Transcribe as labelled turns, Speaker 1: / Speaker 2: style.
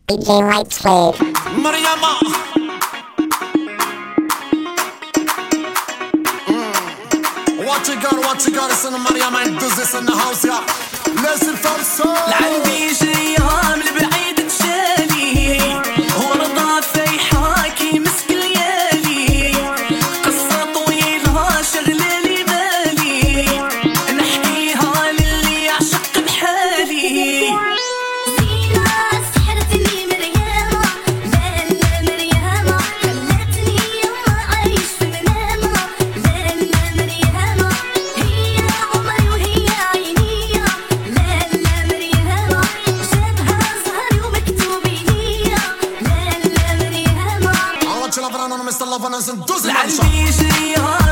Speaker 1: DJ Light Slave.
Speaker 2: Mariama. What you got, it's in the Mariama and does this in the house, yeah. Listen from soul.
Speaker 3: لعندي شيام لبعيد تشالي ورضا في حاكي مسك ليالي قصة طويلة شغلة لي بالي نحكيها للي يعشق بحالي
Speaker 2: Mr. Love and does it.
Speaker 3: لعندي شيام